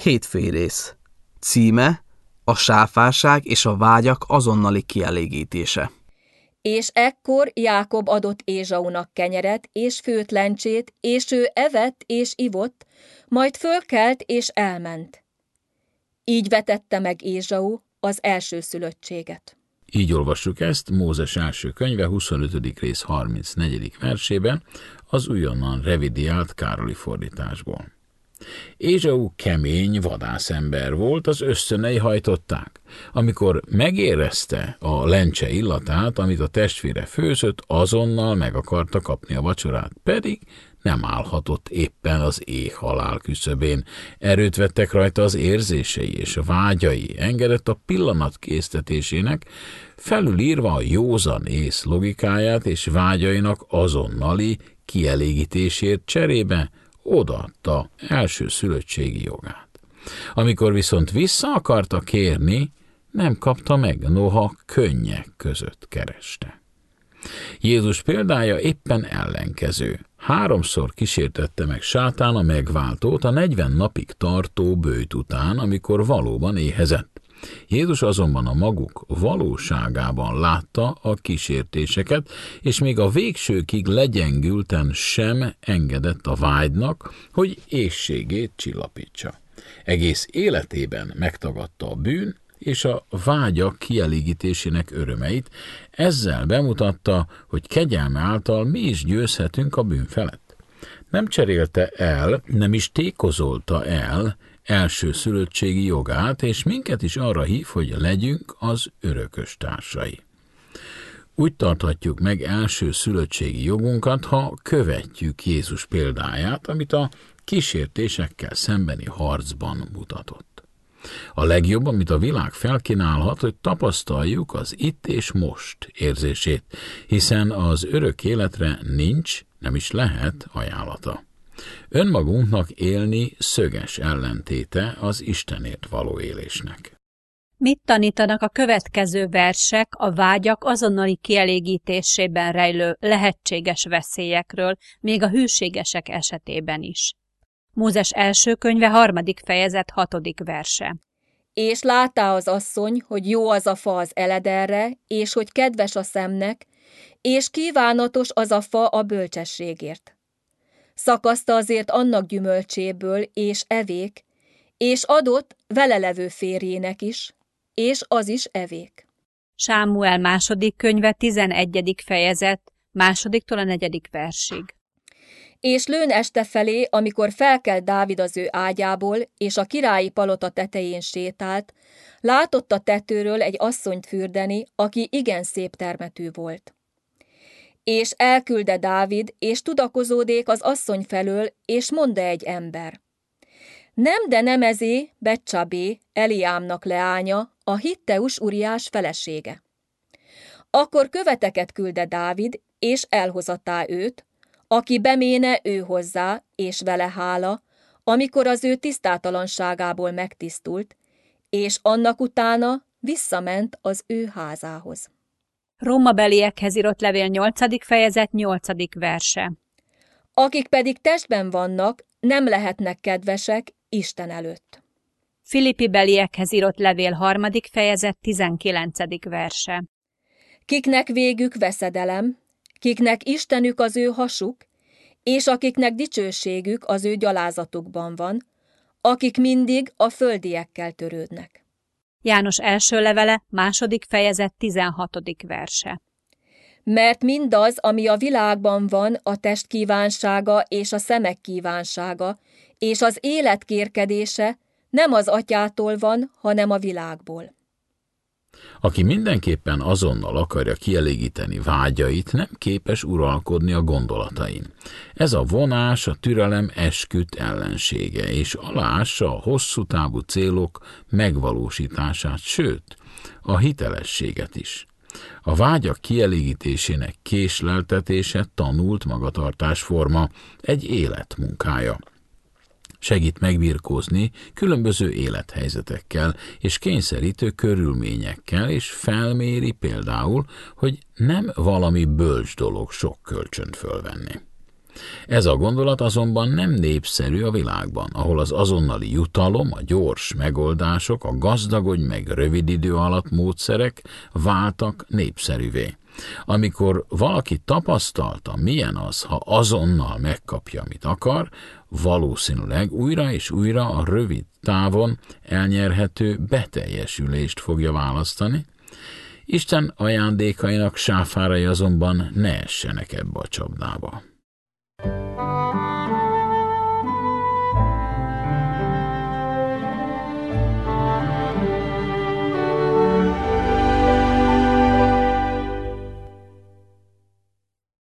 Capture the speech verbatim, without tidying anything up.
hétfél rész. Címe: a sáfárság és a vágyak azonnali kielégítése. És ekkor Jákob adott Ézsaunak kenyeret és főtt lencsét, és ő evett és ivott, majd fölkelt és elment. Így vetette meg Ézsau az elsőszülöttséget. Így olvassuk ezt Mózes első könyve huszonötödik rész harmincnegyedik versében, az újonnan revidiált Károli fordításból. Ézsau kemény vadászember volt, az ösztönei hajtották. Amikor megérezte a lencse illatát, amit a testvére főzött, azonnal meg akarta kapni a vacsorát, pedig nem állhatott éppen az éhhalál küszöbén. Erőt vettek rajta az érzései és a vágyai, engedett a pillanat késztetésének, felülírva a józan ész logikáját és vágyainak azonnali kielégítésért cserébe odaadta első szülöttségi jogát. Amikor viszont vissza akarta kérni, nem kapta meg, noha könnyek között kereste. Jézus példája éppen ellenkező. Háromszor kísértette meg sátán a megváltót a negyven napig tartó böjt után, amikor valóban éhezett. Jézus azonban a maguk valóságában látta a kísértéseket, és még a végsőkig legyengülten sem engedett a vágynak, hogy éhségét csillapítsa. Egész életében megtagadta a bűn és a vágyak kielégítésének örömeit, ezzel bemutatta, hogy kegyelme által mi is győzhetünk a bűn felett. Nem cserélte el, nem is tékozolta el első szülöttségi jogát, és minket is arra hív, hogy legyünk az örökös társai. Úgy tarthatjuk meg első szülöttségi jogunkat, ha követjük Jézus példáját, amit a kísértésekkel szembeni harcban mutatott. A legjobb, amit a világ felkínálhat, hogy tapasztaljuk az itt és most érzését, hiszen az örök életre nincs, nem is lehet ajánlata. Önmagunknak élni szöges ellentéte az Istenért való élésnek. Mit tanítanak a következő versek a vágyak azonnali kielégítésében rejlő lehetséges veszélyekről, még a hűségesek esetében is? Mózes első könyve harmadik fejezet hatodik verse. És látta az asszony, hogy jó az a fa az elederre, és hogy kedves a szemnek, és kívánatos az a fa a bölcsességért. Szakaszta azért annak gyümölcséből, és evék, és adott vele levő férjének is, és az is evék. Sámuel második könyve tizenegyedik fejezet, másodiktól a negyedik versig. És lőn este felé, amikor felkelt Dávid az ő ágyából, és a királyi palota tetején sétált, látott a tetőről egy asszonyt fürdeni, aki igen szép termetű volt. És elkülde Dávid, és tudakozódék az asszony felől, és mondta egy ember. Nem, de nem ezé, Betcsabé, Eliámnak leánya, a Hitteus Uriás felesége. Akkor követeket külde Dávid, és elhozattá őt, aki beméne ő hozzá, és vele hála, amikor az ő tisztátalanságából megtisztult, és annak utána visszament az ő házához. Rómabeliekhez írott levél nyolcadik fejezet nyolcadik verse. Akik pedig testben vannak, nem lehetnek kedvesek Isten előtt. Filippi beliekhez írott levél harmadik fejezet tizenkilencedik verse. Kiknek végük veszedelem, kiknek Istenük az ő hasuk, és akiknek dicsőségük az ő gyalázatukban van, akik mindig a földiekkel törődnek. János első levele, második fejezet tizenhatodik verse. Mert mindaz, ami a világban van, a test kívánsága és a szemek kívánsága, és az élet kérkedése nem az atyától van, hanem a világból. Aki mindenképpen azonnal akarja kielégíteni vágyait, nem képes uralkodni a gondolatain. Ez a vonás a türelem esküdt ellensége, és aláássa a hosszú távú célok megvalósítását, sőt, a hitelességet is. A vágyak kielégítésének késleltetése tanult magatartásforma, egy életmunkája. Segít megbirkózni különböző élethelyzetekkel és kényszerítő körülményekkel, és felméri például, hogy nem valami bölcs dolog sok kölcsönt fölvenni. Ez a gondolat azonban nem népszerű a világban, ahol az azonnali jutalom, a gyors megoldások, a gazdagodj meg rövid idő alatt módszerek váltak népszerűvé. Amikor valaki tapasztalta, milyen az, ha azonnal megkapja, amit akar, valószínűleg újra és újra a rövid távon elnyerhető beteljesülést fogja választani. Isten ajándékainak sáfárai azonban ne essenek ebbe a csapdába.